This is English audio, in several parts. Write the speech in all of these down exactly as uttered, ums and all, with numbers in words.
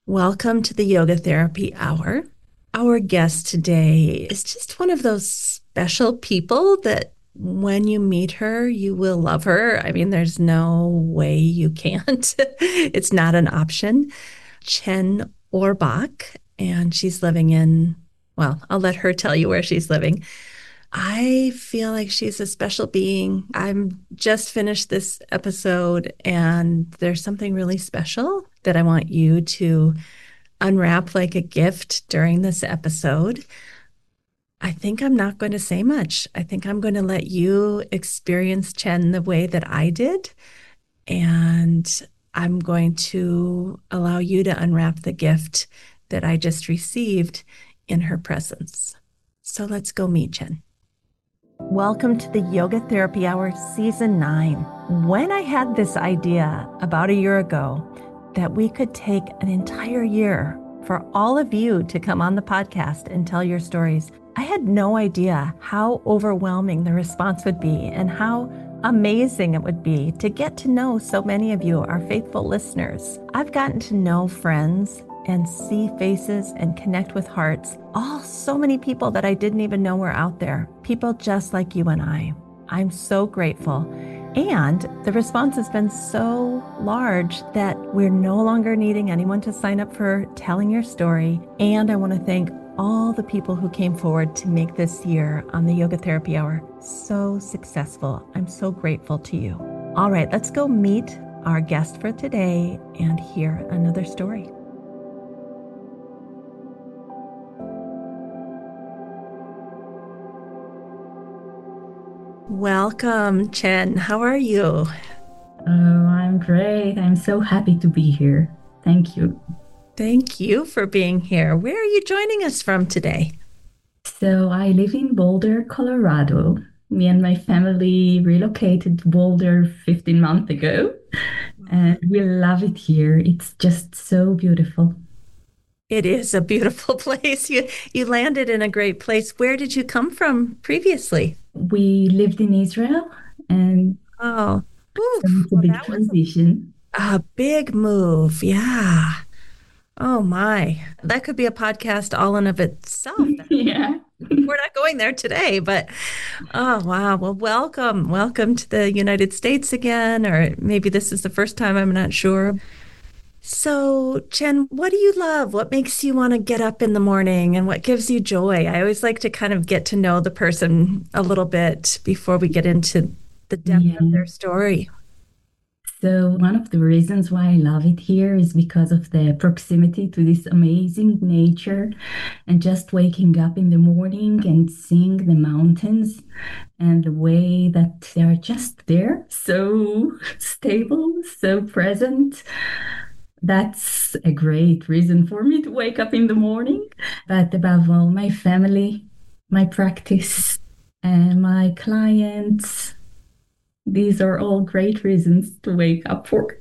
Welcome to the Yoga Therapy Hour. Our guest today is just one of those special people that when you meet her, you will love her. I mean, there's no way you can't. It's not an option. Chen Orbach, and she's living in, well, I'll let her tell you where she's living. I feel like she's a special being. I'm just finished this episode, and there's something really special that I want you to unwrap like a gift during this episode. I think I'm not going to say much. I think I'm going to let you experience Chen the way that I did. And I'm going to allow you to unwrap the gift that I just received in her presence. So let's go meet Chen. Welcome to the Yoga Therapy Hour Season nine. When I had this idea about a year ago that we could take an entire year for all of you to come on the podcast and tell your stories, I had no idea how overwhelming the response would be and how amazing it would be to get to know so many of you, our faithful listeners. I've gotten to know friends and see faces and connect with hearts. All so many people that I didn't even know were out there. People just like you and I. I'm so grateful. And the response has been so large that we're no longer needing anyone to sign up for telling your story. And I want to thank all the people who came forward to make this year on the Yoga Therapy Hour so successful. I'm so grateful to you. All right, let's go meet our guest for today and hear another story. Welcome, Chen. How are you? Oh, I'm great. I'm so happy to be here. Thank you. Thank you for being here. Where are you joining us from today? So I live in Boulder, Colorado. Me and my family relocated to Boulder fifteen months ago, and we love it here. It's just so beautiful. It is a beautiful place. You you landed in a great place. Where did you come from previously? We lived in Israel, and Oh, so oof. it's a Well, big that was transition. a big move. Yeah. Oh my. That could be a podcast all in of itself. Yeah. We're not going there today, but oh wow. Well, welcome. Welcome to the United States again, or maybe this is the first time, I'm not sure. So, Chen, what do you love? What makes you want to get up in the morning and what gives you joy? I always like to kind of get to know the person a little bit before we get into the depth of Yeah. their story. So one of the reasons why I love it here is because of the proximity to this amazing nature and just waking up in the morning and seeing the mountains and the way that they're just there, so stable, so present. That's a great reason for me to wake up in the morning. But above all, my family, my practice, and my clients. These are all great reasons to wake up for.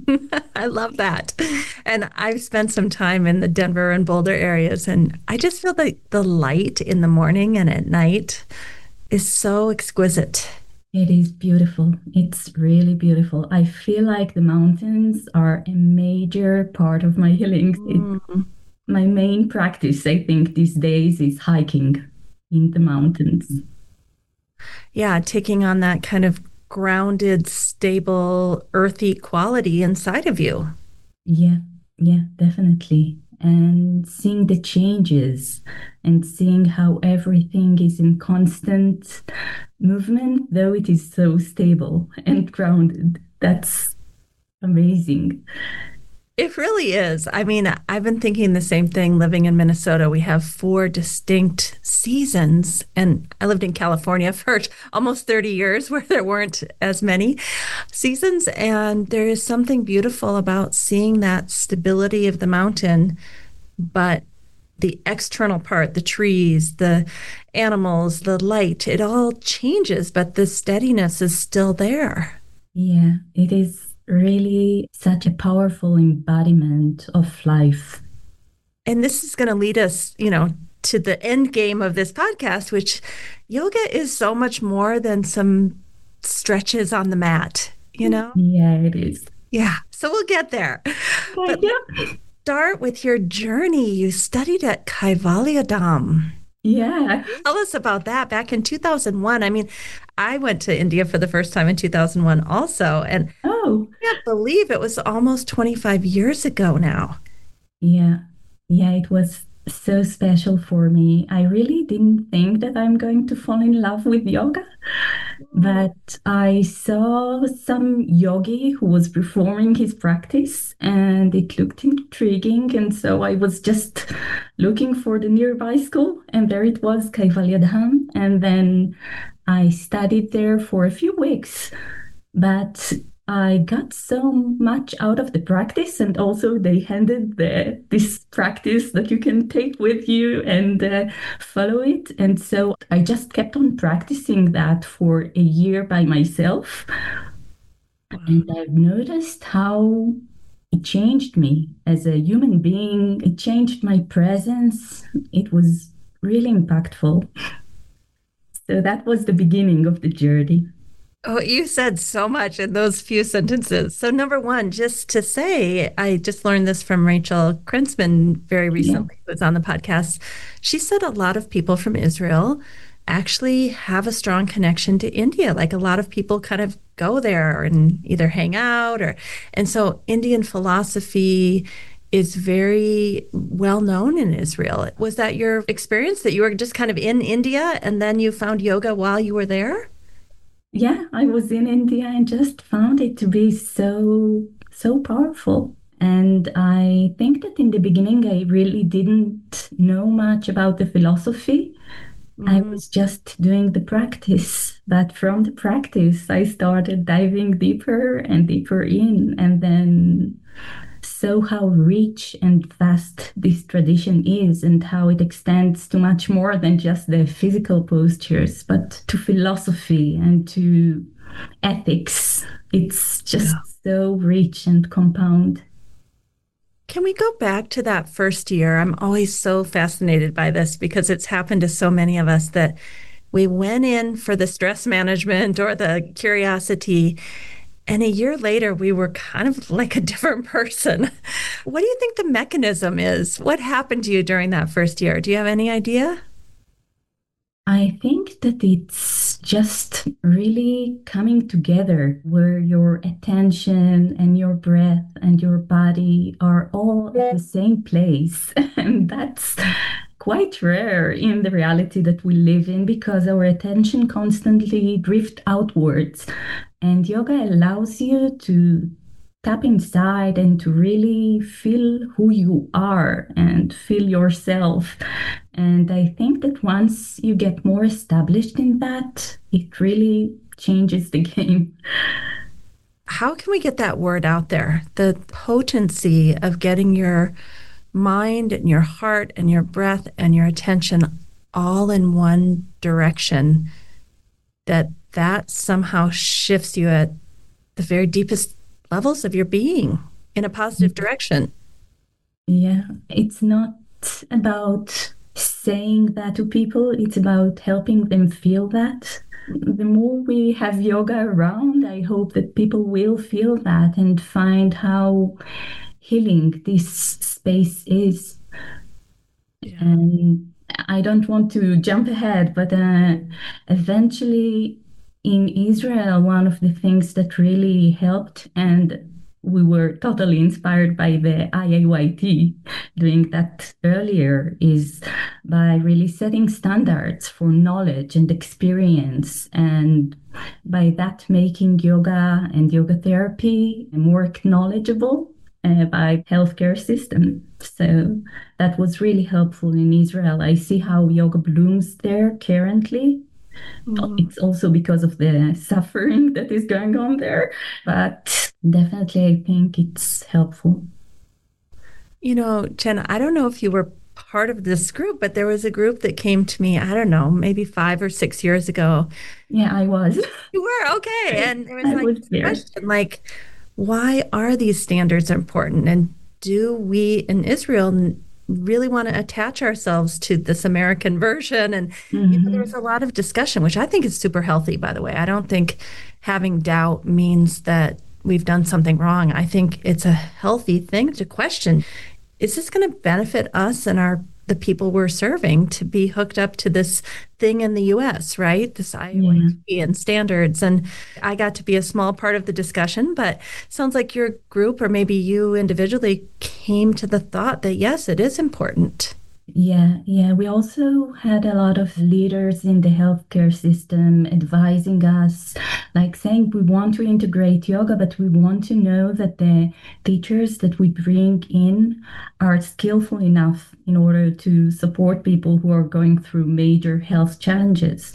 I love that. And I've spent some time in the Denver and Boulder areas, and I just feel like the light in the morning and at night is so exquisite. It is beautiful. It's really beautiful. I feel like the mountains are a major part of my healing. It, Mm. my main practice, I think, these days is hiking in the mountains. Yeah, taking on that kind of grounded, stable, earthy quality inside of you. Yeah, yeah, definitely. And seeing the changes and seeing how everything is in constant movement, though it is so stable and grounded. That's amazing. It really is. I mean, I've been thinking the same thing living in Minnesota. We have four distinct seasons, and I lived in California for almost thirty years where there weren't as many seasons. And there is something beautiful about seeing that stability of the mountain, but the external part, the trees, the animals, the light, it all changes, but the steadiness is still there. Yeah, it is really such a powerful embodiment of life. And this is going to lead us, you know, to the end game of this podcast, which yoga is so much more than some stretches on the mat, you know? Yeah, it is. Yeah. So we'll get there. Okay, But yeah. start with your journey. You studied at Kaivaliyadam. Yeah. Tell us about that back in two thousand one. I mean, I went to India for the first time in two thousand one also, and Oh, I can't believe it was almost twenty-five years ago now. yeah. Yeah, it was so special for me. I really didn't think that I'm going to fall in love with yoga, but I saw some yogi who was performing his practice and it looked intriguing. And so I was just looking for the nearby school, and there it was, Kaivaliyadham. And then I studied there for a few weeks. But I got so much out of the practice, and also they handed the, this practice that you can take with you and uh, follow it. And so I just kept on practicing that for a year by myself. Wow. And I've noticed how it changed me as a human being. It changed my presence. It was really impactful. So that was the beginning of the journey. Oh, you said so much in those few sentences. So, number one, just to say, I just learned this from Rachel Krensman very recently, Yeah. who was on the podcast. She said a lot of people from Israel actually have a strong connection to India. Like a lot of people kind of go there and either hang out or, and so Indian philosophy is very well known in Israel. Was that your experience that you were just kind of in India and then you found yoga while you were there? Yeah, I was in India and just found it to be so, so powerful. And I think that in the beginning, I really didn't know much about the philosophy. I Mm. was just doing the practice. But from the practice, I started diving deeper and deeper in, and then saw how rich and vast this tradition is and how it extends to much more than just the physical postures, but to philosophy and to ethics. It's just Yeah. so rich and compound. Can we go back to that first year? I'm always so fascinated by this because it's happened to so many of us that we went in for the stress management or the curiosity, and a year later, we were kind of like a different person. What do you think the mechanism is? What happened to you during that first year? Do you have any idea? I think that it's just really coming together where your attention and your breath and your body are all at the same place. And that's quite rare in the reality that we live in because our attention constantly drifts outwards. And yoga allows you to tap inside and to really feel who you are and feel yourself. And I think that once you get more established in that, it really changes the game. How can we get that word out there? The potency of getting your mind and your heart and your breath and your attention all in one direction, that that somehow shifts you at the very deepest levels of your being in a positive direction. Yeah, it's not about saying that to people, it's about helping them feel that. The more we have yoga around, I hope that people will feel that and find how healing this space is. Yeah. And I don't want to jump ahead, but uh, eventually in Israel, one of the things that really helped, and we were totally inspired by the I A Y T doing that earlier, is by really setting standards for knowledge and experience, and by that making yoga and yoga therapy more knowledgeable uh, by healthcare system. So that was really helpful in Israel. I see how yoga blooms there currently. Mm. It's also because of the suffering that is going on there, but definitely I think it's helpful. You know, Jen, I don't know if you were part of this group, but there was a group that came to me, I don't know, maybe five or six years ago. Yeah, I was. You were okay. And there was I like was this there. question, like, why are these standards important? And do we in Israel n- really want to attach ourselves to this American version? And you know, there was Mhm. a lot of discussion, which I think is super healthy, by the way. I don't think having doubt means that we've done something wrong. I think it's a healthy thing to question. is this going to benefit us and our the people we're serving to be hooked up to this thing in the U S, right? This Yeah. I O I T and standards. And I got to be a small part of the discussion, but sounds like your group or maybe you individually came to the thought that yes, it is important. Yeah, yeah. We also had a lot of leaders in the healthcare system advising us, like saying we want to integrate yoga, but we want to know that the teachers that we bring in are skillful enough in order to support people who are going through major health challenges.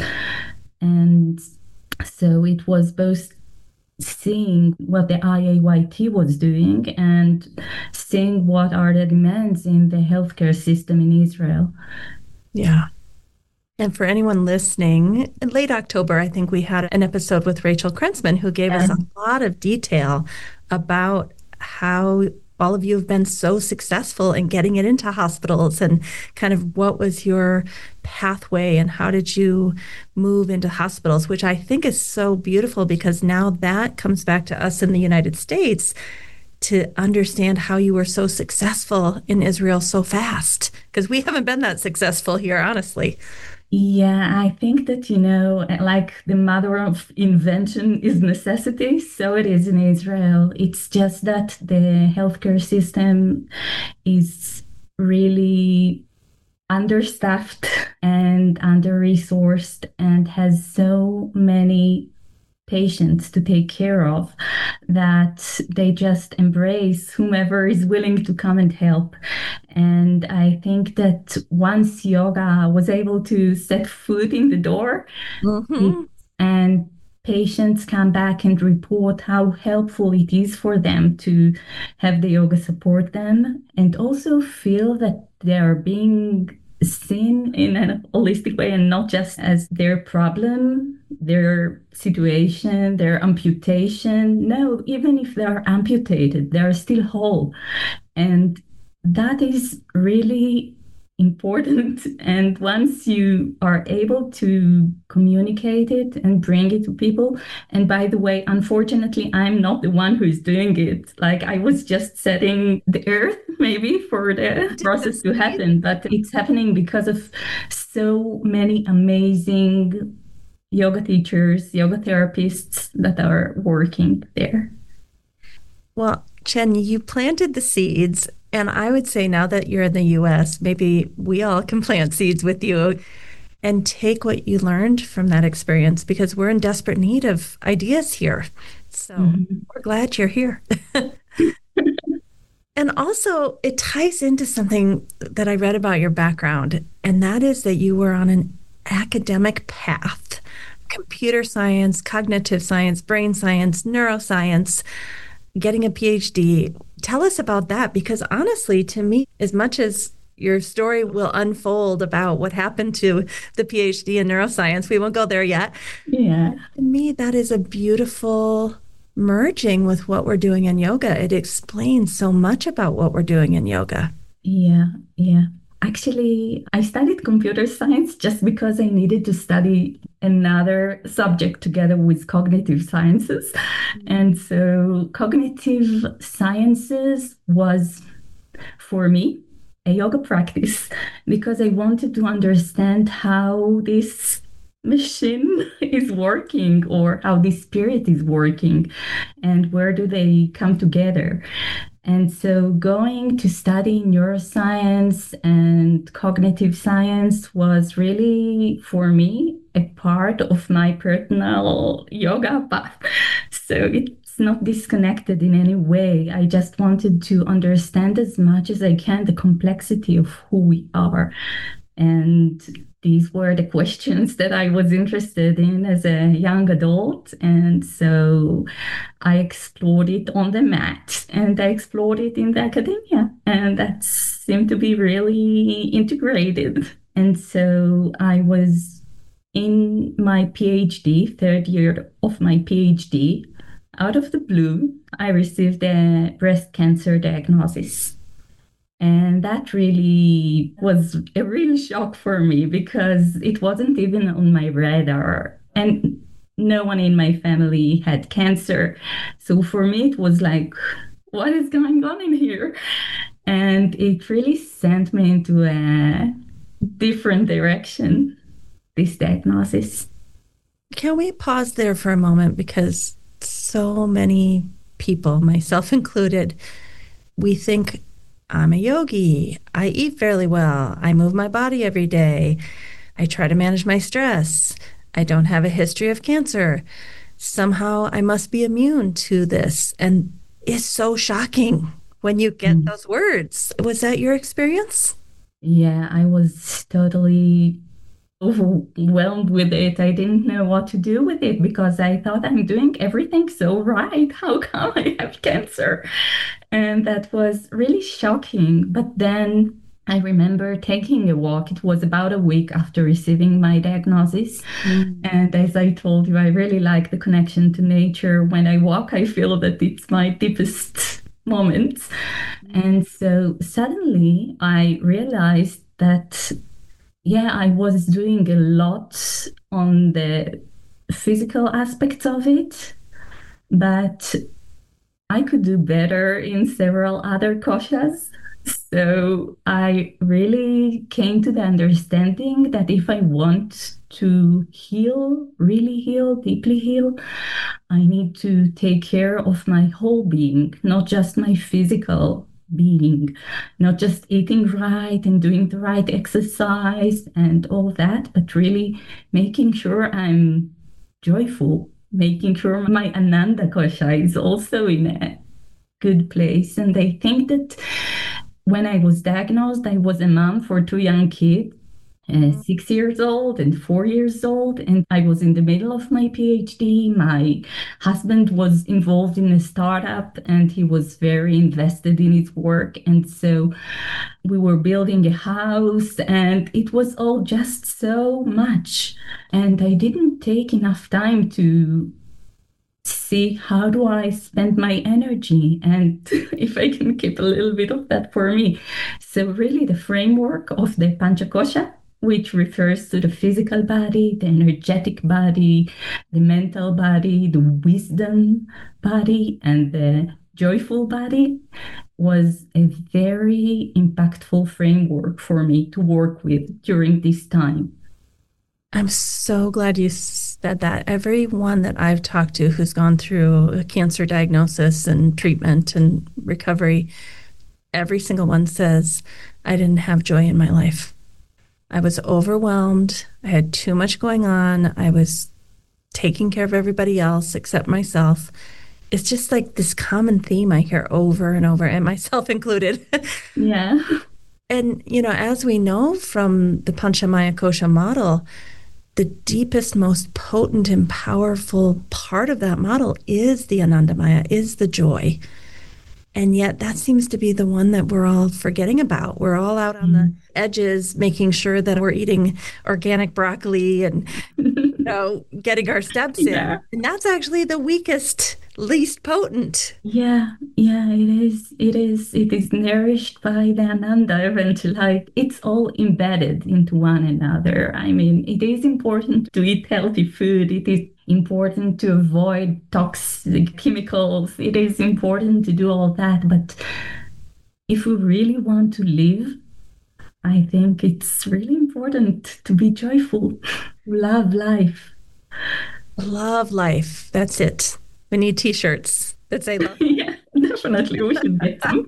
And so it was both seeing what the I A Y T was doing and seeing what are the demands in the healthcare system in Israel. Yeah. And for anyone listening, in late October, I think we had an episode with Rachel Krensman who gave us a lot of detail about how all of you have been so successful in getting it into hospitals and kind of what was your pathway and how did you move into hospitals, which I think is so beautiful because now that comes back to us in the United States to understand how you were so successful in Israel so fast, because we haven't been that successful here, honestly. Yeah, I think that, you know, like the mother of invention is necessity. So it is in Israel. It's just that the healthcare system is really understaffed and under-resourced and has so many patients to take care of that they just embrace whomever is willing to come and help. And I think that once yoga was able to set foot in the door, Mm-hmm. it, and patients come back and report how helpful it is for them to have the yoga support them and also feel that they are being seen in a holistic way and not just as their problem, their situation, their amputation. No, even if they are amputated, they are still whole. And that is really important. And once you are able to communicate it and bring it to people, and by the way, unfortunately, I'm not the one who's doing it. Like I was just setting the earth maybe for the process to happen, but it's happening because of so many amazing yoga teachers, yoga therapists that are working there. Well, Chen, you planted the seeds. And I would say now that you're in the U S, maybe we all can plant seeds with you and take what you learned from that experience because we're in desperate need of ideas here. So mm-hmm. We're glad you're here. And also, it ties into something that I read about your background, and that is that you were on an academic path, computer science, cognitive science, brain science, neuroscience, getting a P H D. Tell us about that, because honestly, to me, as much as your story will unfold about what happened to the P H D in neuroscience, we won't go there yet. Yeah. To me, that is a beautiful merging with what we're doing in yoga. It explains so much about what we're doing in yoga. Yeah, yeah. Actually, I studied computer science just because I needed to study another subject together with cognitive sciences. And so cognitive sciences was, for me, a yoga practice because I wanted to understand how this machine is working or how this spirit is working and where do they come together. And so going to study neuroscience and cognitive science was really, for me, a part of my personal yoga path. So it's not disconnected in any way. I just wanted to understand as much as I can the complexity of who we are. And these were the questions that I was interested in as a young adult. And so I explored it on the mat and I explored it in the academia. And that seemed to be really integrated. And so I was in my PhD, third year of my PhD. Out of the blue, I received a breast cancer diagnosis. And that really was a real shock for me because it wasn't even on my radar. And no one in my family had cancer. So for me, it was like, what is going on in here? And it really sent me into a different direction, this diagnosis. Can we pause there for a moment? Because so many people, myself included, we think I'm a yogi. I eat fairly well. I move my body every day. I try to manage my stress. I don't have a history of cancer. Somehow I must be immune to this. And it's so shocking when you get Mm. those words. Was that your experience? Yeah, I was totally overwhelmed with it. I didn't know what to do with it because I thought I'm doing everything so right. How come I have cancer? And that was really shocking. But then I remember taking a walk. It was about a week after receiving my diagnosis. Mm. And as I told you, I really like the connection to nature. When I walk, I feel that it's my deepest moments. And so suddenly I realized that yeah, I was doing a lot on the physical aspects of it, but I could do better in several other koshas. So I really came to the understanding that if I want to heal, really heal, deeply heal, I need to take care of my whole being, not just my physical being, not just eating right and doing the right exercise and all that, but really making sure I'm joyful, making sure my Ananda Kosha is also in a good place. And I think that when I was diagnosed, I was a mom for two young kids, uh, six years old and four years old. And I was in the middle of my PhD. My husband was involved in a startup and he was very invested in his work. And so we were building a house and it was all just so much. And I didn't take enough time to see how do I spend my energy and if I can keep a little bit of that for me. So really the framework of the Panchakosha, which refers to the physical body, the energetic body, the mental body, the wisdom body, and the joyful body, was a very impactful framework for me to work with during this time. I'm so glad you said that. Everyone that I've talked to who's gone through a cancer diagnosis and treatment and recovery, every single one says, I didn't have joy in my life. I was overwhelmed. I had too much going on. I was taking care of everybody else except myself. It's just like this common theme I hear over and over, and myself included. Yeah. And, you know, as we know from the Panchamaya Kosha model, the deepest, most potent and powerful part of that model is the Anandamaya, is the joy. And yet that seems to be the one that we're all forgetting about. We're all out on the edges, making sure that we're eating organic broccoli and, you know, getting our steps Yeah. in. And that's actually the weakest, least potent. Yeah, yeah, it is. It is. It is nourished by the Ananda eventually. Like it's all embedded into one another. I mean, it is important to eat healthy food. It is important to avoid toxic chemicals. It is important to do all that. But if we really want to live, I think it's really important to be joyful, love life. Love life. That's it. We need t-shirts that say love. Yeah, definitely. We should get some.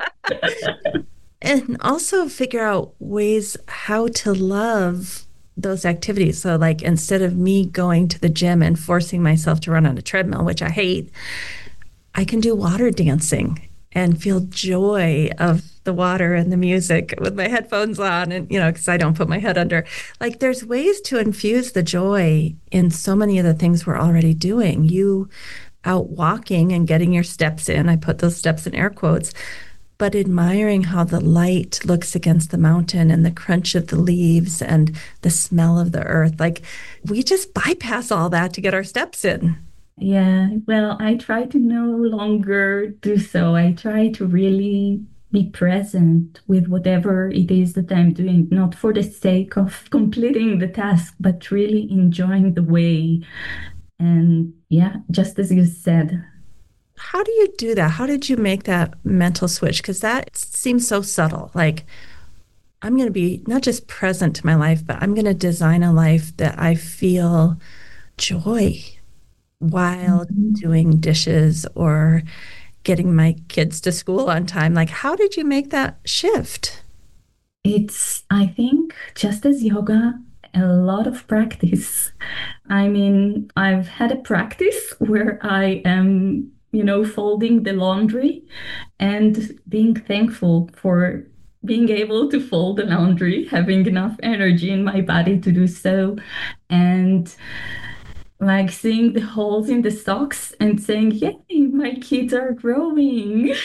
And also figure out ways how to love those activities. So, like, instead of me going to the gym and forcing myself to run on a treadmill, which I hate, I can do water dancing and feel joy of the water and the music with my headphones on. And, you know, because I don't put my head under. Like, there's ways to infuse the joy in so many of the things we're already doing. You out walking and getting your steps in. I put those steps in air quotes, but admiring how the light looks against the mountain and the crunch of the leaves and the smell of the earth. Like, we just bypass all that to get our steps in. Yeah, well, I try to no longer do so. I try to really be present with whatever it is that I'm doing, not for the sake of completing the task, but really enjoying the way. And yeah, just as you said. how do you do that? How did you make that mental switch? Because that seems so subtle. Like, I'm going to be not just present to my life, but I'm going to design a life that I feel joy while Mhm. doing dishes or getting my kids to school on time. Like, how did you make that shift? It's, I think, just as yoga, a lot of practice. I mean, I've had a practice where I am, you know, folding the laundry and being thankful for being able to fold the laundry, having enough energy in my body to do so, and like seeing the holes in the socks and saying, "Yay, my kids are growing."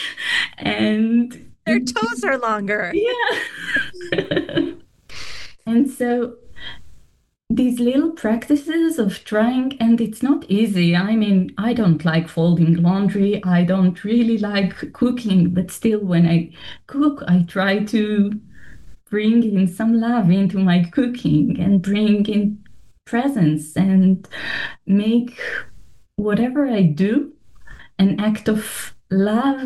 And Their toes are longer. yeah. And so these little practices of trying, and it's not easy. I mean, I don't like folding laundry. I don't really like cooking, but still, when I cook, I try to bring in some love into my cooking and bring in presence and make whatever I do an act of love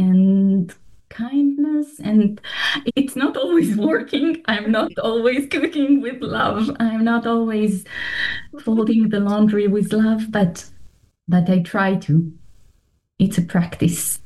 and kindness. And it's not always working. I'm not always cooking with love. I'm not always folding the laundry with love, but but I try to. It's a practice.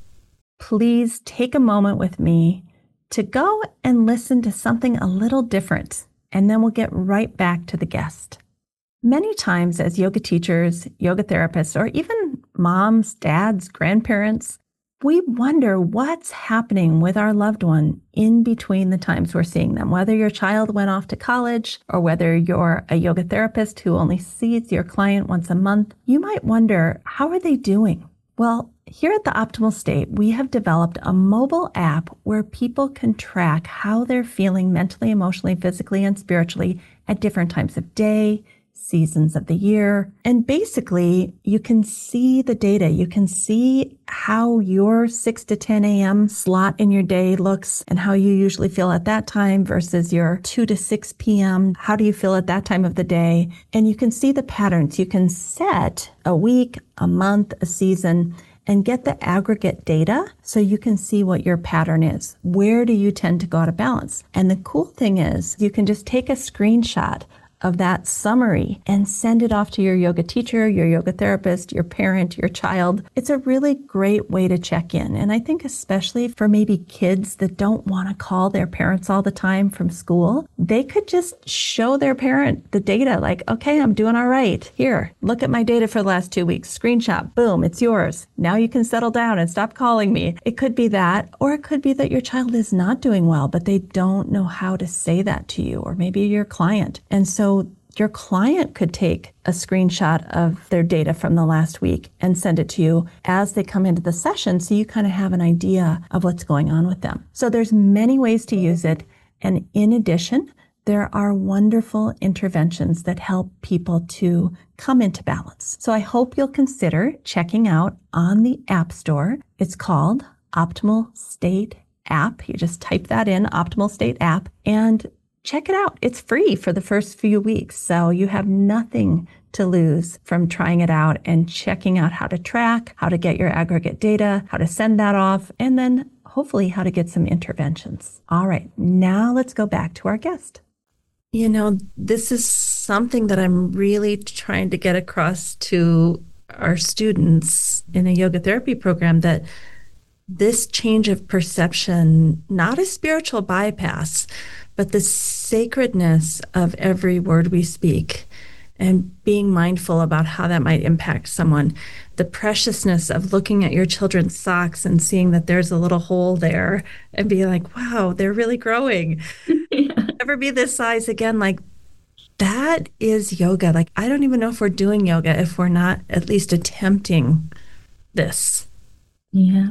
Please take a moment with me to go and listen to something a little different, and then we'll get right back to the guest. Many times, as yoga teachers, yoga therapists, or even moms, dads, grandparents, we wonder what's happening with our loved one in between the times we're seeing them. Whether your child went off to college or whether you're a yoga therapist who only sees your client once a month, you might wonder, how are they doing? Well, here at the Optimal State, we have developed a mobile app where people can track how they're feeling mentally, emotionally, physically, and spiritually at different times of day, seasons of the year. And basically, you can see the data. You can see how your six to ten a.m. slot in your day looks and how you usually feel at that time versus your two to six p.m. How do you feel at that time of the day? And you can see the patterns. You can set a week, a month, a season, and get the aggregate data so you can see what your pattern is. Where do you tend to go out of balance? And the cool thing is you can just take a screenshot of that summary and send it off to your yoga teacher, your yoga therapist, your parent, your child. It's a really great way to check in. And I think especially for maybe kids that don't want to call their parents all the time from school, they could just show their parent the data like, okay, I'm doing all right. Here, look at my data for the last two weeks. Screenshot, boom, it's yours. Now you can settle down and stop calling me. It could be that, or it could be that your child is not doing well, but they don't know how to say that to you, or maybe your client. And so So your client could take a screenshot of their data from the last week and send it to you as they come into the session so you kind of have an idea of what's going on with them. So there's many ways to use it. And in addition, there are wonderful interventions that help people to come into balance. So I hope you'll consider checking out on the App Store. It's called Optimal State App. You just type that in, Optimal State App, and check it out. It's free for the first few weeks. So you have nothing to lose from trying it out and checking out how to track, how to get your aggregate data, how to send that off, and then hopefully how to get some interventions. All right, now let's go back to our guest. You know, this is something that I'm really trying to get across to our students in a yoga therapy program, that this change of perception, not a spiritual bypass, but the sacredness of every word we speak and being mindful about how that might impact someone. The preciousness of looking at your children's socks and seeing that there's a little hole there and be like, wow, they're really growing. Yeah. Never be this size again. Like, that is yoga. Like, I don't even know if we're doing yoga if we're not at least attempting this. Yeah.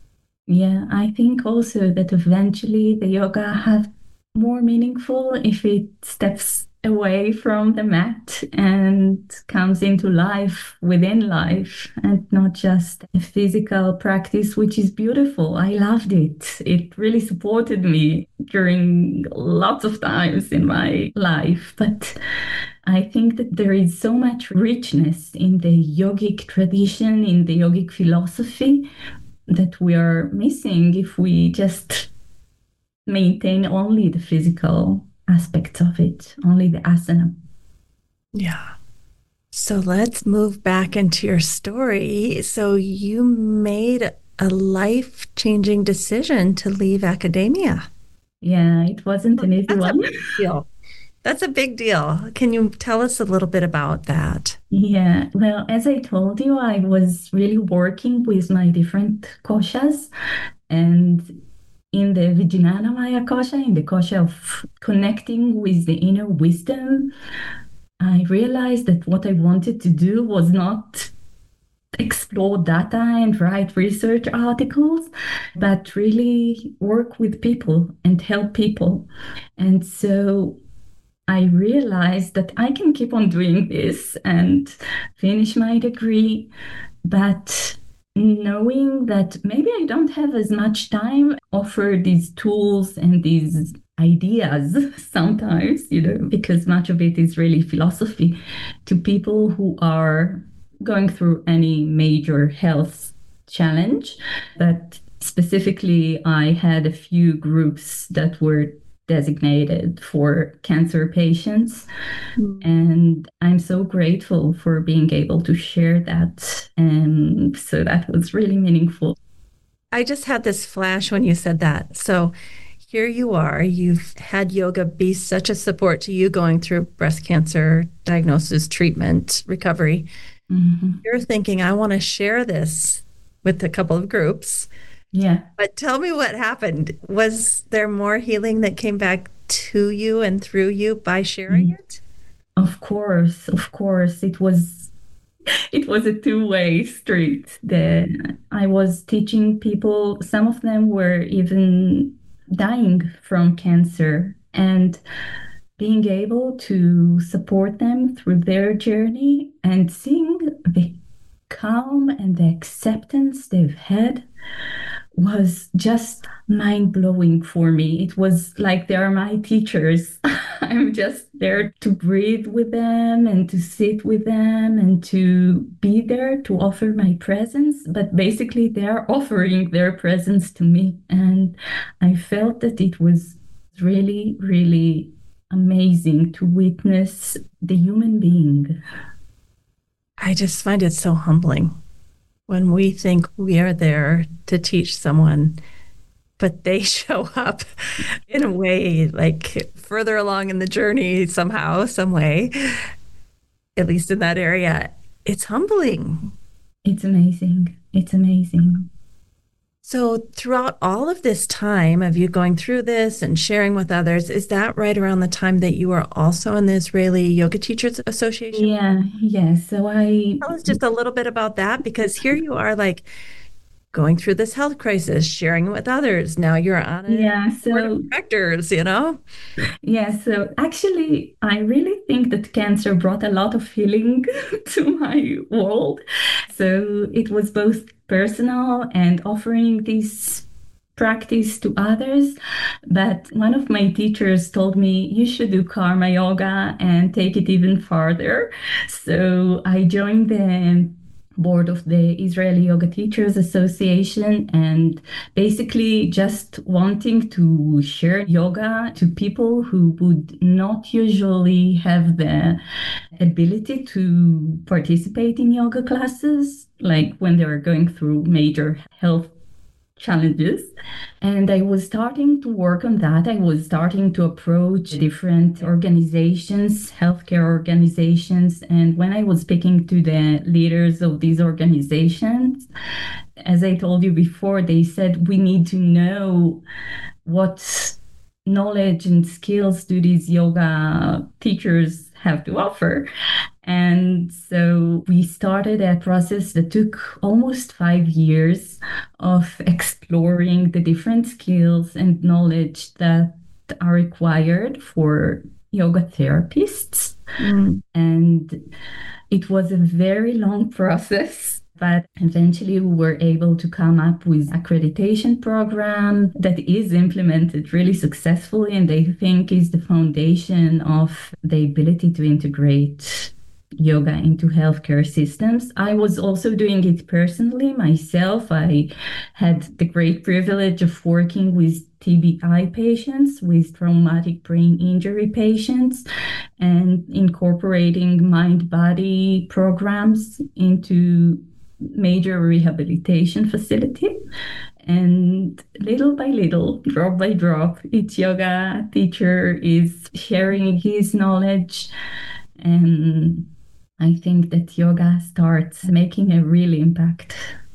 Yeah. I think also that eventually the yoga have more meaningful if it steps away from the mat and comes into life within life and not just a physical practice, which is beautiful. I loved it. It really supported me during lots of times in my life. But I think that there is so much richness in the yogic tradition, in the yogic philosophy, that we are missing if we just maintain only the physical aspects of it, only the asana. Yeah. So let's move back into your story. So you made a life-changing decision to leave academia. Yeah, it wasn't an easy That's a one. big deal. That's a big deal. Can you tell us a little bit about that? Yeah, well, as I told you, I was really working with my different koshas, and in the Vijnanamaya kosha, in the kosha of connecting with the inner wisdom, I realized that what I wanted to do was not explore data and write research articles, but really work with people and help people. And so I realized that I can keep on doing this and finish my degree, but knowing that maybe I don't have as much time, offer these tools and these ideas sometimes, you know, because much of it is really philosophy to people who are going through any major health challenge. But specifically, I had a few groups that were designated for cancer patients. Mm. And I'm so grateful for being able to share that. And so that was really meaningful. I just had this flash when you said that. So here you are, you've had yoga be such a support to you going through breast cancer diagnosis, treatment, recovery. Mm-hmm. You're thinking, I want to share this with a couple of groups. Yeah. But tell me what happened. Was there more healing that came back to you and through you by sharing mm. it? Of course, of course. It was it was a two-way street. The, I was teaching people, some of them were even dying from cancer, and being able to support them through their journey and seeing the calm and the acceptance they've had was just mind-blowing for me. It was like they are my teachers. I'm just there to breathe with them and to sit with them and to be there to offer my presence. But basically, they are offering their presence to me. And I felt that it was really, really amazing to witness the human being. I just find it so humbling when we think we are there to teach someone, but they show up in a way like further along in the journey somehow, some way, at least in that area. It's humbling. It's amazing. It's amazing. So throughout all of this time of you going through this and sharing with others, is that right around the time that you were also in the Israeli Yoga Teachers Association? Yeah, yeah. So I... Tell us just a little bit about that, because here you are like going through this health crisis, sharing it with others. Now you're on a yeah, so, board of directors, you know? Yeah, so actually, I really think that cancer brought a lot of healing to my world. So it was both personal and offering this practice to others. But one of my teachers told me, you should do karma yoga and take it even farther. So I joined the board of the Israeli Yoga Teachers Association, and basically just wanting to share yoga to people who would not usually have the ability to participate in yoga classes, like when they were going through major health challenges. And I was starting to work on that. I was starting to approach different organizations, healthcare organizations. And when I was speaking to the leaders of these organizations, as I told you before, they said, we need to know what knowledge and skills do these yoga teachers have to offer. And so we started a process that took almost five years of exploring the different skills and knowledge that are required for yoga therapists. Mm. And it was a very long process, but eventually we were able to come up with accreditation program that is implemented really successfully, and I think is the foundation of the ability to integrate yoga into healthcare systems. I was also doing it personally myself. I had the great privilege of working with T B I patients, with traumatic brain injury patients, and incorporating mind-body programs into major rehabilitation facility. And little by little, drop by drop, each yoga teacher is sharing his knowledge. And I think that yoga starts making a real impact.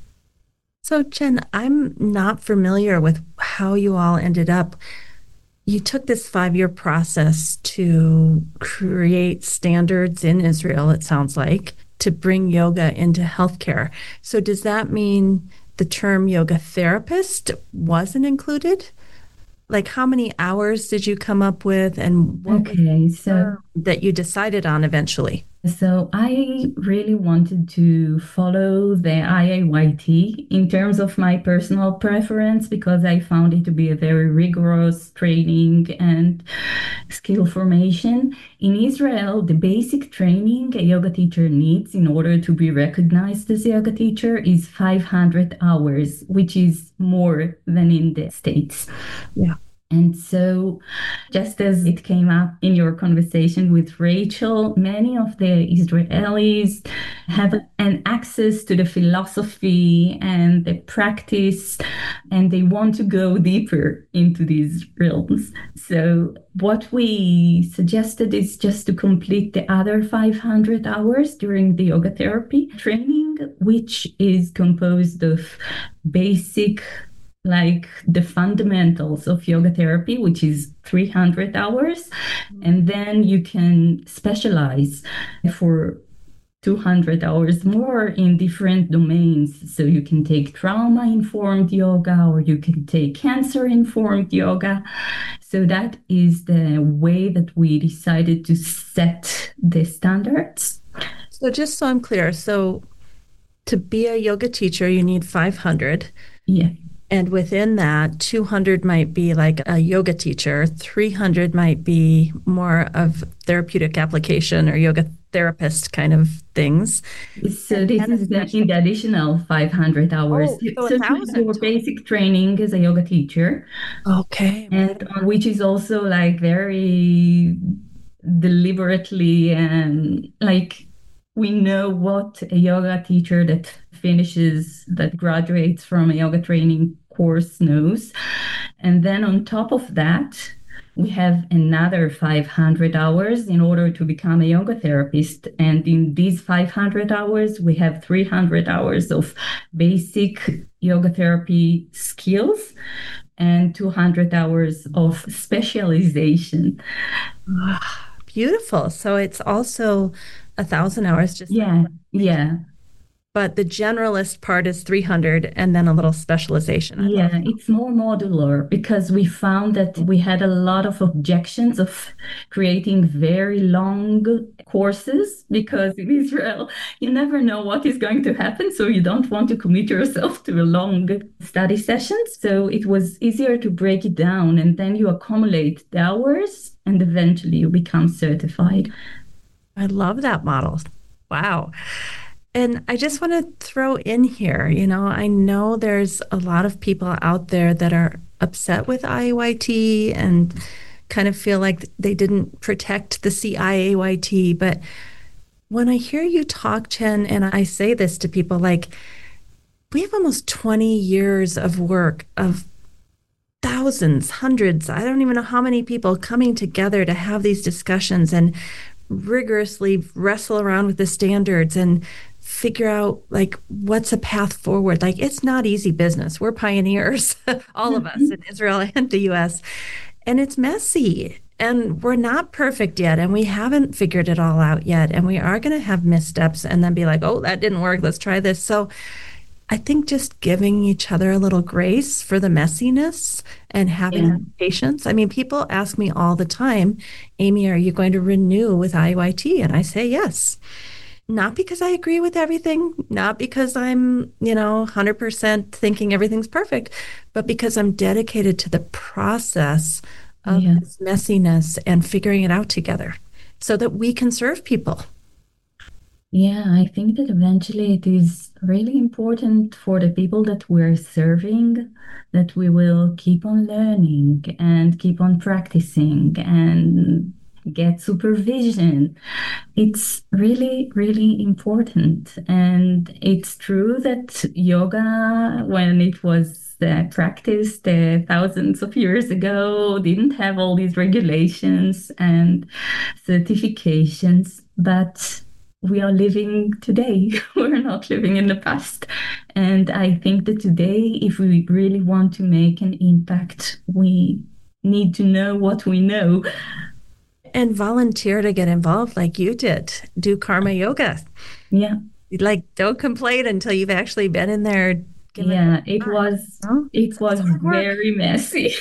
So, Jen, I'm not familiar with how you all ended up. You took this five-year process to create standards in Israel, it sounds like, to bring yoga into healthcare. So does that mean the term yoga therapist wasn't included? Like, how many hours did you come up with, and what okay, was the so term that you decided on eventually? So I really wanted to follow the I A Y T in terms of my personal preference, because I found it to be a very rigorous training and skill formation. In Israel, the basic training a yoga teacher needs in order to be recognized as a yoga teacher is five hundred hours, which is more than in the States. Yeah. And so, just as it came up in your conversation with Rachel, many of the Israelis have an access to the philosophy and the practice, and they want to go deeper into these realms. So, what we suggested is just to complete the other five hundred hours during the yoga therapy training, which is composed of basic, like the fundamentals of yoga therapy, which is three hundred hours. And then you can specialize for two hundred hours more in different domains. So you can take trauma-informed yoga, or you can take cancer-informed yoga. So that is the way that we decided to set the standards. So just so I'm clear, so to be a yoga teacher, you need five hundred. Yeah. And within that, two hundred might be like a yoga teacher, three hundred might be more of therapeutic application or yoga therapist kind of things. So and this is the, in the additional five hundred hours. Oh, so so your basic training as a yoga teacher. Okay. And uh, which is also like very deliberately, and like we know what a yoga teacher that finishes, that graduates from a yoga training course knows. And then on top of that, we have another five hundred hours in order to become a yoga therapist. And in these five hundred hours, we have three hundred hours of basic yoga therapy skills and two hundred hours of specialization. Beautiful. So it's also a thousand hours. Just yeah, yeah. But the generalist part is three hundred, and then a little specialization. I yeah, it's more modular, because we found that we had a lot of objections of creating very long courses, because in Israel, you never know what is going to happen. So you don't want to commit yourself to a long study session. So it was easier to break it down, and then you accumulate the hours, and eventually you become certified. I love that model. Wow. And I just want to throw in here, you know, I know there's a lot of people out there that are upset with I A Y T and kind of feel like they didn't protect the C I A Y T. But when I hear you talk, Jen, and I say this to people, like, we have almost twenty years of work of thousands, hundreds, I don't even know how many people coming together to have these discussions and rigorously wrestle around with the standards and figure out like what's a path forward. Like, it's not easy business. We're pioneers, all of us in Israel and the U S, and it's messy, and we're not perfect yet, and we haven't figured it all out yet, and we are going to have missteps and then be like, oh, that didn't work, let's try this. So I think just giving each other a little grace for the messiness and having Yeah. that patience. I mean, people ask me all the time, Amy, are you going to renew with I Y T? And I say yes. Not because I agree with everything, not because I'm, you know, one hundred percent thinking everything's perfect, but because I'm dedicated to the process of Yeah. this messiness and figuring it out together so that we can serve people. Yeah, I think that eventually it is really important for the people that we're serving that we will keep on learning and keep on practicing and get supervision. It's really, really important. And it's true that yoga, when it was uh, practiced uh, thousands of years ago, didn't have all these regulations and certifications, but we are living today. We're not living in the past. And I think that today, if we really want to make an impact, we need to know what we know. And volunteer to get involved like you did. Do karma yoga. Yeah. Like, don't complain until you've actually been in there. Given Yeah, it was oh, it was very messy.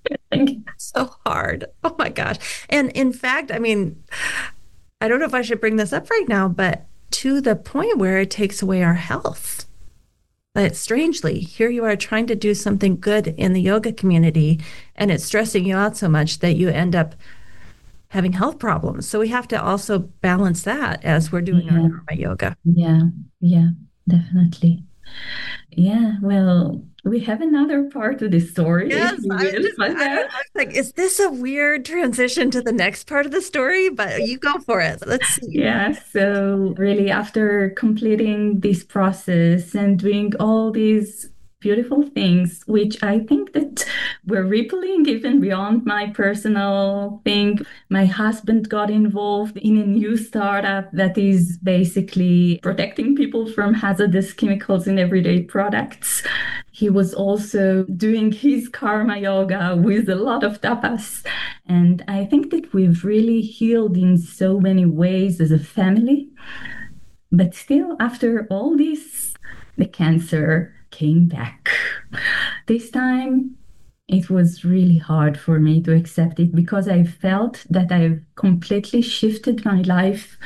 So hard. Oh my gosh. And in fact, I mean, I don't know if I should bring this up right now, but to the point where it takes away our health. But strangely, here you are trying to do something good in the yoga community, and it's stressing you out so much that you end up having health problems. So we have to also balance that as we're doing Yeah. our karma yoga. Yeah, yeah, definitely. Yeah, well, we have another part of the story. Yes, If you I will, just, but, I don't know. uh, I was like, is this a weird transition to the next part of the story? But you go for it. Let's see. Yeah, so really, after completing this process and doing all these beautiful things, which I think that were rippling even beyond my personal thing, my husband got involved in a new startup that is basically protecting people from hazardous chemicals in everyday products. He was also doing his karma yoga with a lot of tapas. And I think that we've really healed in so many ways as a family. But still, after all this, the cancer came back. This time, it was really hard for me to accept it because I felt that I've completely shifted my life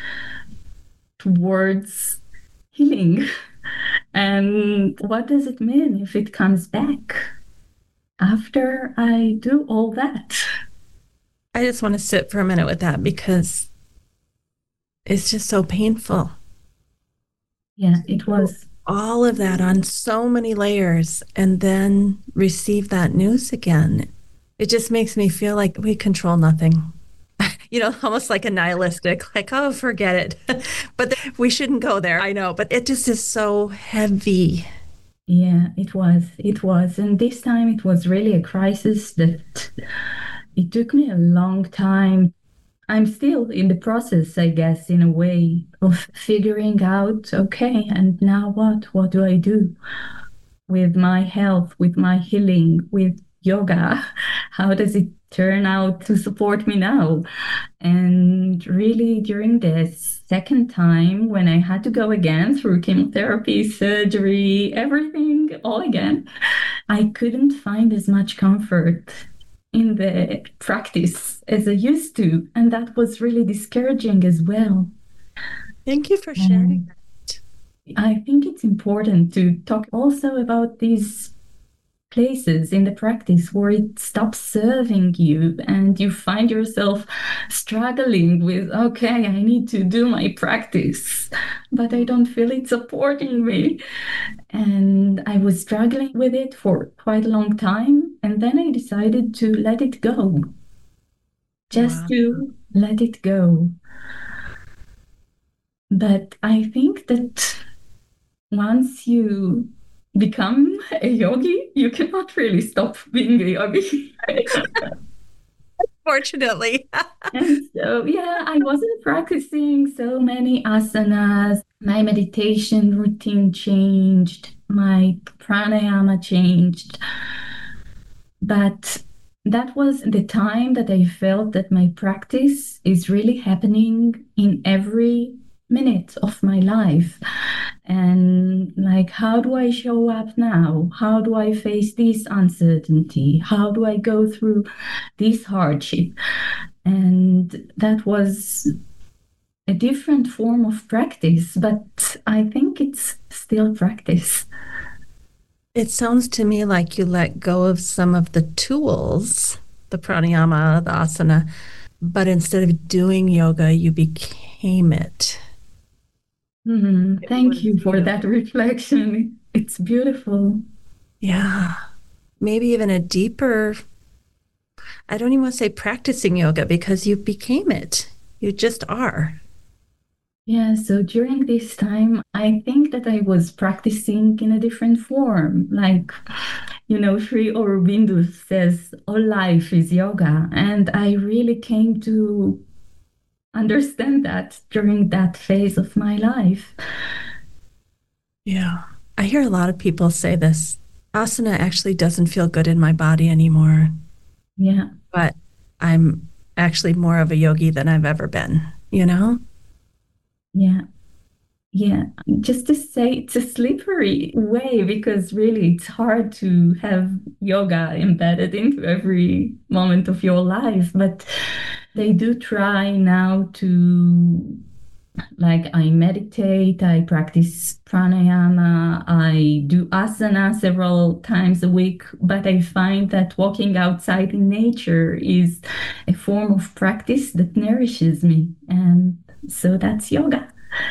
towards healing. And what does it mean if it comes back after I do all that? I just want to sit for a minute with that because it's just so painful. Yeah, it was. All of that on so many layers and then receive that news again. It just makes me feel like we control nothing. You know, almost like a nihilistic, like, oh, forget it. But th- we shouldn't go there. I know, but it just is so heavy. Yeah, it was. It was. And this time it was really a crisis that it took me a long time. I'm still in the process, I guess, in a way of figuring out, okay, and now what? What do I do with my health, with my healing, with yoga? How does it turn out to support me now? And really, during the second time, when I had to go again through chemotherapy, surgery, everything all again, I couldn't find as much comfort in the practice as I used to. And that was really discouraging as well. Thank you for sharing And that. I think it's important to talk also about these places in the practice where it stops serving you and you find yourself struggling with, okay, I need to do my practice, but I don't feel it supporting me. And I was struggling with it for quite a long time. And then I decided to let it go, just Wow. to let it go. But I think that once you become a yogi, you cannot really stop being a yogi. Fortunately. And so, yeah, I wasn't practicing so many asanas. My meditation routine changed, my pranayama changed. But that was the time that I felt that my practice is really happening in every minute of my life. And like, how do I show up now? How do I face this uncertainty? How do I go through this hardship? And that was a different form of practice, but I think it's still practice. It sounds to me like you let go of some of the tools, the pranayama, the asana, but instead of doing yoga, you became it. Mm, It thank was you for you. that reflection. It's beautiful. Yeah. Maybe even a deeper, I don't even want to say practicing yoga because you became it. You just are. Yeah, so during this time, I think that I was practicing in a different form. Like, you know, Sri Aurobindo says, all life is yoga. And I really came to understand that during that phase of my life. Yeah. I hear a lot of people say this. Asana actually doesn't feel good in my body anymore, Yeah, but I'm actually more of a yogi than I've ever been, you know? yeah. Yeah, just to say it's a slippery way because really it's hard to have yoga embedded into every moment of your life. But they do try now to, like, I meditate, I practice pranayama, I do asana several times a week. But I find that walking outside in nature is a form of practice that nourishes me. And so that's yoga.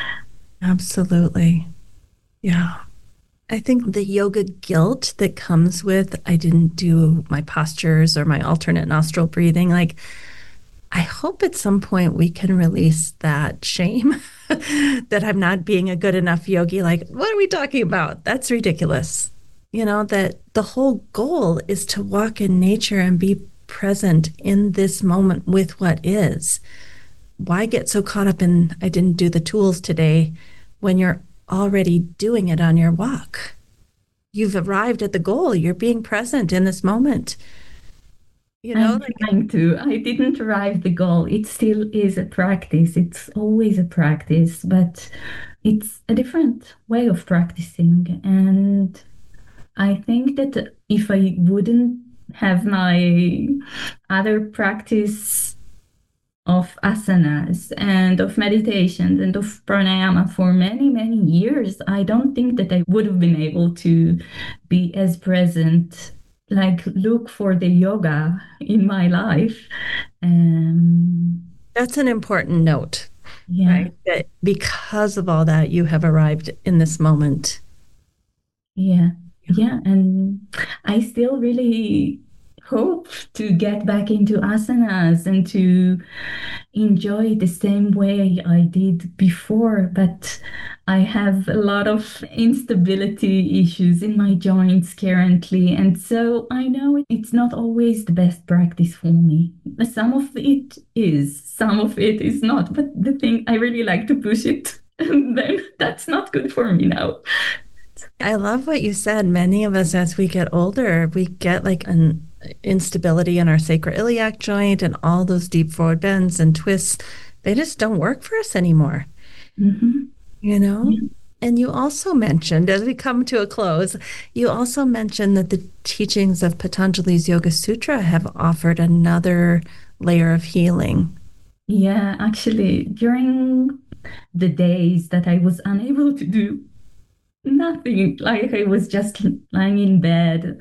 Absolutely. Yeah. I think the yoga guilt that comes with I didn't do my postures or my alternate nostril breathing, like I hope at some point we can release that shame that I'm not being a good enough yogi. Like, what are we talking about? That's ridiculous. You know, that the whole goal is to walk in nature and be present in this moment with what is. Why get so caught up in, I didn't do the tools today when you're already doing it on your walk? You've arrived at the goal. You're being present in this moment. You know, I'm like trying to. I didn't arrive the goal. It still is a practice. It's always a practice, but it's a different way of practicing. And I think that if I wouldn't have my other practice of asanas and of meditations and of pranayama for many, many years, I don't think that I would have been able to be as present, like look for the yoga in my life. Um, that's an important note, yeah, right? That because of all that, you have arrived in this moment. yeah, yeah. And I still really hope to get back into asanas and to enjoy the same way I did before, but I have a lot of instability issues in my joints currently. And so I know it's not always the best practice for me. Some of it is, some of it is not. But the thing, I really like to push it. And then that's not good for me now. I love what you said. Many of us, as we get older, we get like an instability in our sacroiliac joint and all those deep forward bends and twists. They just don't work for us anymore, Mm-hmm. you know? Yeah. And you also mentioned, as we come to a close, you also mentioned that the teachings of Patanjali's Yoga Sutra have offered another layer of healing. Yeah, actually, during the days that I was unable to do nothing, like I was just lying in bed,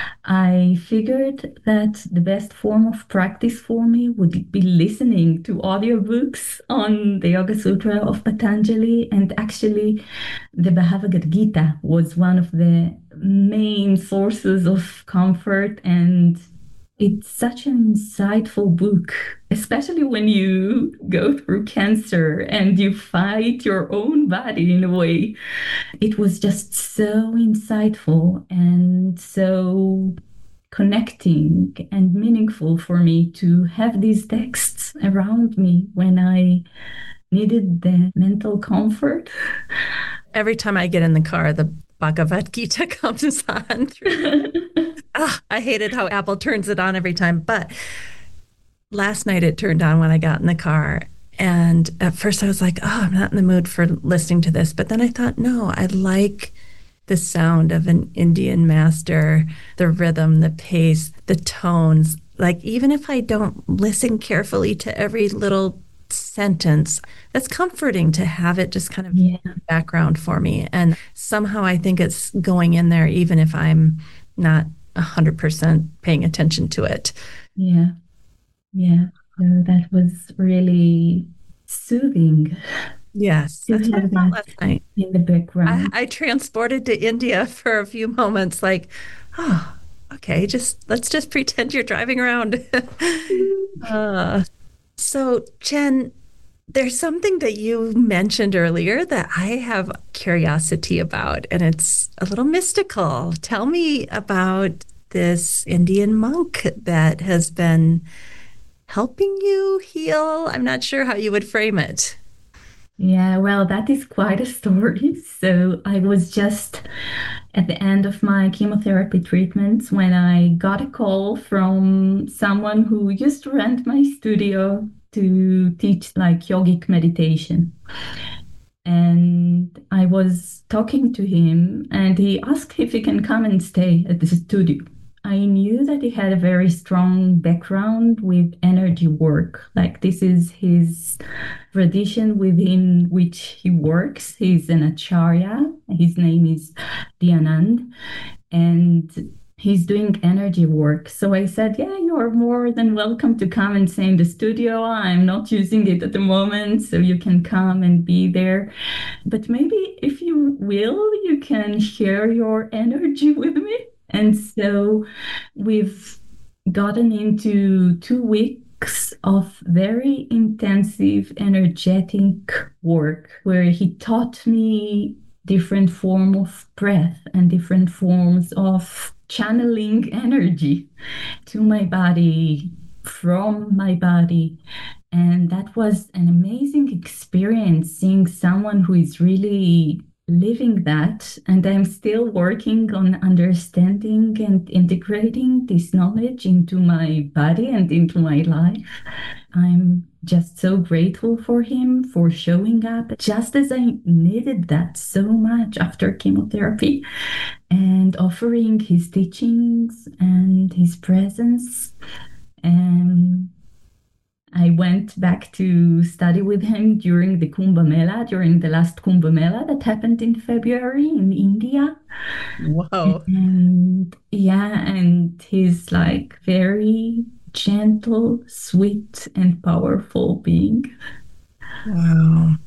I figured that the best form of practice for me would be listening to audiobooks on the Yoga Sutra of Patanjali. And actually, the Bhagavad Gita was one of the main sources of comfort, and it's such an insightful book, especially when you go through cancer and you fight your own body in a way. It was just so insightful and so connecting and meaningful for me to have these texts around me when I needed the mental comfort. Every time I get in the car, the Bhagavad Gita comes on through. Oh, I hated how Apple turns it on every time. But last night it turned on when I got in the car. And at first I was like, oh, I'm not in the mood for listening to this. But then I thought, no, I like the sound of an Indian master, the rhythm, the pace, the tones. Like, even if I don't listen carefully to every little sentence, that's comforting to have it just kind of Yeah, background for me. And somehow I think it's going in there, even if I'm not one hundred percent paying attention to it. yeah, yeah. So that was really soothing Yes, to that's what I have felt that last night. in the I, background. I transported to India for a few moments, like, oh, okay, just let's just pretend you're driving around. uh, so, Jen, there's something that you mentioned earlier that I have curiosity about, and it's a little mystical. Tell me about this Indian monk that has been helping you heal. I'm not sure how you would frame it. Yeah, well, that is quite a story. So I was just at the end of my chemotherapy treatments when I got a call from someone who used to rent my studio to teach like yogic meditation. And I was talking to him, and he asked if he can come and stay at the studio. I knew that he had a very strong background with energy work. Like, this is his tradition within which he works. He's an acharya. His name is Dyanand, and he's doing energy work. So I said, yeah, you're more than welcome to come and stay in the studio. I'm not using it at the moment, so you can come and be there. But maybe if you will, you can share your energy with me. And so we've gotten into two weeks of very intensive, energetic work where he taught me different form of breath and different forms of channeling energy to my body, from my body. And that was an amazing experience seeing someone who is really living that. And I'm still working on understanding and integrating this knowledge into my body and into my life. I'm just so grateful for him for showing up just as I needed that so much after chemotherapy and offering his teachings and his presence. And I went back to study with him during the Kumbh Mela, during the last Kumbh Mela that happened in February in India. Whoa. And yeah, and he's like very gentle, sweet, and powerful being. Wow.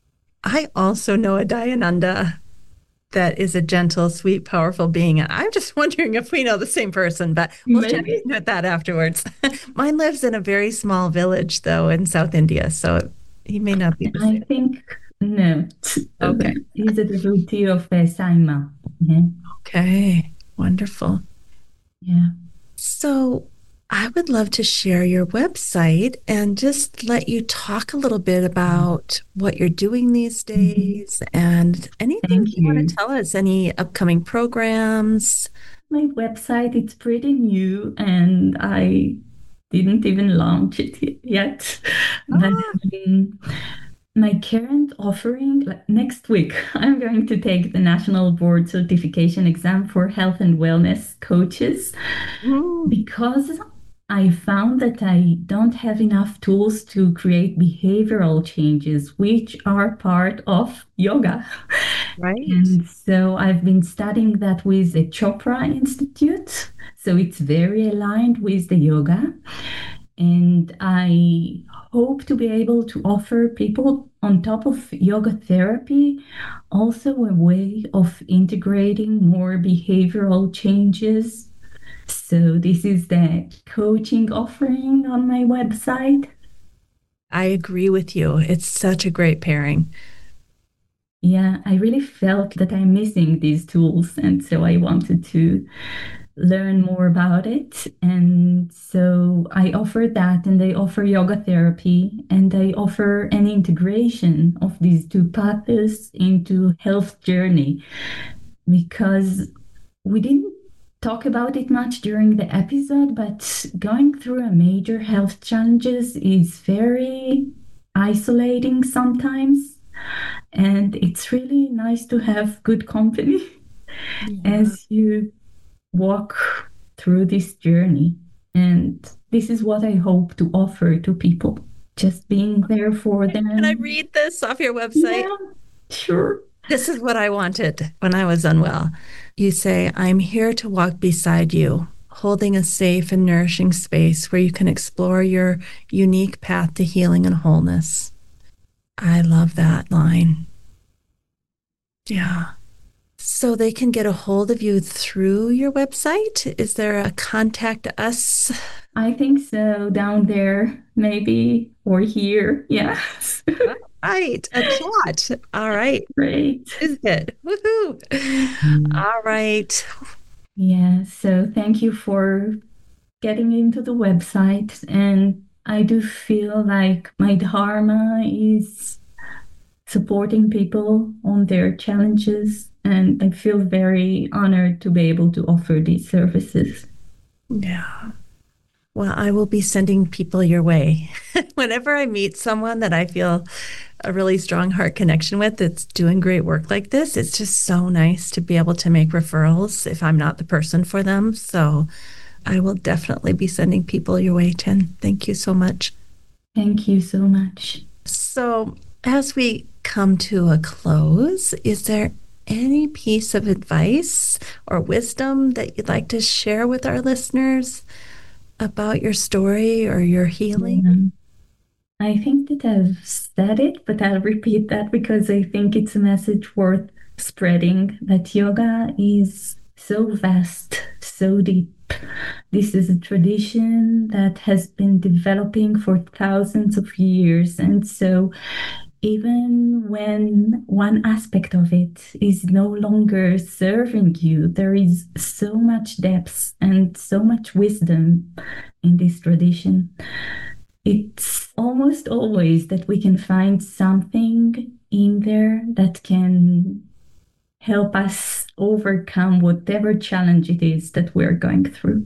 I also know a Dayananda that is a gentle, sweet, powerful being. I'm just wondering if we know the same person, but we'll check Maybe. into that afterwards. Mine lives in a very small village, though, in South India, so he may not be the I same. think no. Okay. He's a devotee of uh, Saima. Yeah. Okay. Wonderful. Yeah. So I would love to share your website and just let you talk a little bit about what you're doing these Mhm. days and anything Thank you want you. to tell us, any upcoming programs. My website, it's pretty new and I didn't even launch it y- yet. But Ah, um, my current offering, like next week, I'm going to take the National Board Certification exam for health and wellness coaches mm, because I found that I don't have enough tools to create behavioral changes, which are part of yoga. right. And so I've been studying that with the Chopra Institute. So it's very aligned with the yoga. And I hope to be able to offer people, on top of yoga therapy, also a way of integrating more behavioral changes. So this is the coaching offering on my website. I agree with you. It's such a great pairing. Yeah, I really felt that I'm missing these tools. And so I wanted to learn more about it. And so I offer that, and they offer yoga therapy, and they offer an integration of these two paths into health journey because we didn't talk about it much during the episode, but going through a major health challenges is very isolating sometimes. And it's really nice to have good company Yeah. as you walk through this journey. And this is what I hope to offer to people, just being there for Can I them. read this off your website? Yeah, sure. This is what I wanted when I was unwell. You say, I'm here to walk beside you, holding a safe and nourishing space where you can explore your unique path to healing and wholeness. I love that line. Yeah. So they can get a hold of you through your website? Is there a contact us? I think so. Down there, maybe, or here. Yes. All right, a chat. All right. Great. Is it? Woohoo. Mm. All right. Yeah. So thank you for getting into the website. And I do feel like my dharma is supporting people on their challenges. And I feel very honored to be able to offer these services. Yeah. Well, I will be sending people your way. Whenever I meet someone that I feel a really strong heart connection with that's doing great work like this, it's just so nice to be able to make referrals if I'm not the person for them. So I will definitely be sending people your way, Chen. Thank you so much. Thank you so much. So, as we come to a close, is there any piece of advice or wisdom that you'd like to share with our listeners about your story or your healing? Yeah. I think that I've said it, but I'll repeat that because I think it's a message worth spreading, that yoga is so vast, so deep. This is a tradition that has been developing for thousands of years. And so even when one aspect of it is no longer serving you, there is so much depth and so much wisdom in this tradition. It's almost always that we can find something in there that can help us overcome whatever challenge it is that we're going through.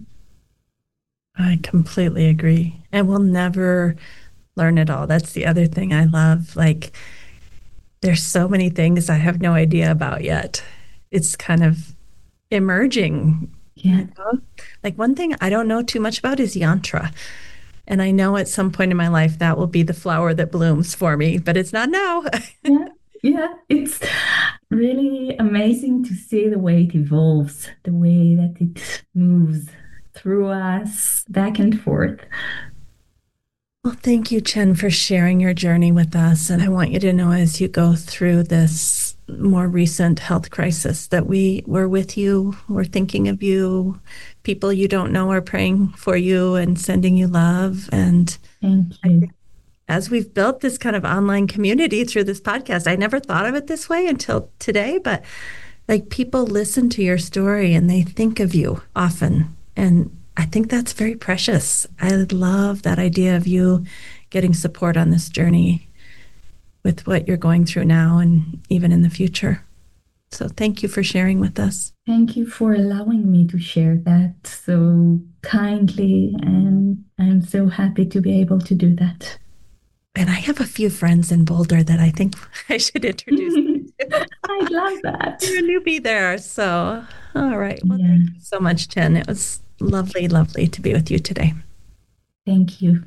I completely agree. And we'll never learn it all. That's the other thing I love. Like, there's so many things I have no idea about yet. It's kind of emerging. Yeah. You know? Like, one thing I don't know too much about is yantra. And I know at some point in my life that will be the flower that blooms for me, but it's not now. Yeah. Yeah. It's really amazing to see the way it evolves, the way that it moves through us back and forth. Well, thank you, Chen, for sharing your journey with us. And I want you to know as you go through this more recent health crisis that we were with you, we're thinking of you. People you don't know are praying for you and sending you love. And thank you. As we've built this kind of online community through this podcast, I never thought of it this way until today, but like people listen to your story and they think of you often. And I think that's very precious. I love that idea of you getting support on this journey with what you're going through now and even in the future. So thank you for sharing with us. Thank you for allowing me to share that so kindly. And I'm so happy to be able to do that. And I have a few friends in Boulder that I think I should introduce you to. I love that. You're a newbie there. So, all right. Well, yeah. Thank you so much, Chen. It was lovely, lovely to be with you today. Thank you.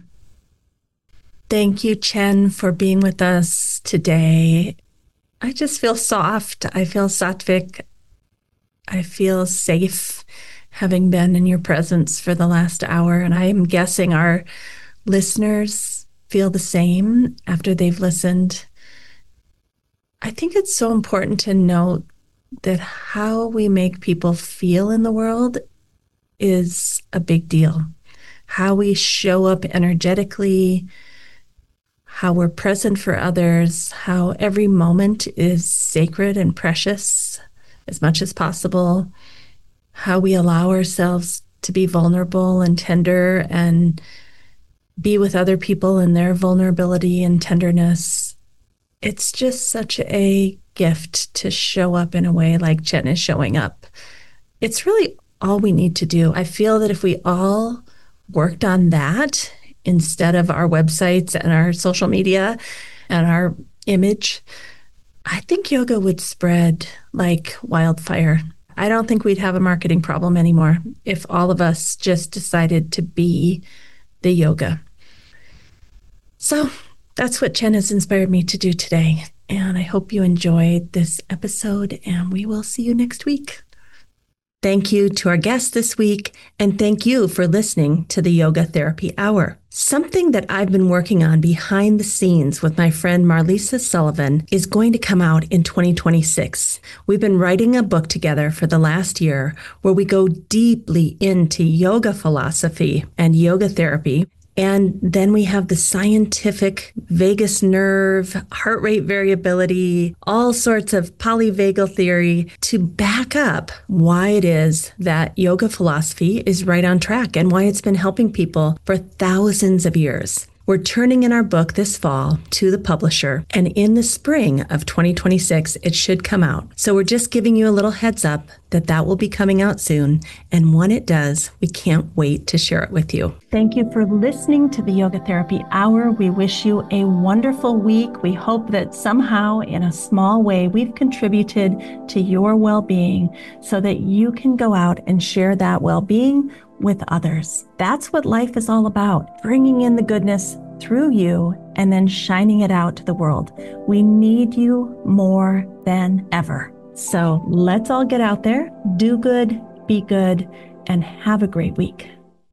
Thank you, Chen, for being with us today. I just feel soft. I feel sattvic. I feel safe having been in your presence for the last hour. And I am guessing our listeners feel the same after they've listened. I think it's so important to note that how we make people feel in the world is a big deal. How we show up energetically, how we're present for others, how every moment is sacred and precious as much as possible, how we allow ourselves to be vulnerable and tender and be with other people in their vulnerability and tenderness. It's just such a gift to show up in a way like Chen is showing up. It's really all we need to do. I feel that if we all worked on that instead of our websites and our social media and our image, I think yoga would spread like wildfire. I don't think we'd have a marketing problem anymore if all of us just decided to be the yoga. So that's what Chen has inspired me to do today. And I hope you enjoyed this episode, and we will see you next week. Thank you to our guest this week, and thank you for listening to the Yoga Therapy Hour. Something that I've been working on behind the scenes with my friend Marlisa Sullivan is going to come out in twenty twenty-six. We've been writing a book together for the last year where we go deeply into yoga philosophy and yoga therapy. And then we have the scientific vagus nerve, heart rate variability, all sorts of polyvagal theory to back up why it is that yoga philosophy is right on track and why it's been helping people for thousands of years. We're turning in our book this fall to the publisher, and in the spring of twenty twenty-six, it should come out. So we're just giving you a little heads up that that will be coming out soon. And when it does, we can't wait to share it with you. Thank you for listening to the Yoga Therapy Hour. We wish you a wonderful week. We hope that somehow, in a small way, we've contributed to your well-being so that you can go out and share that well-being with others. That's what life is all about, bringing in the goodness through you and then shining it out to the world. We need you more than ever. So let's all get out there, do good, be good, and have a great week.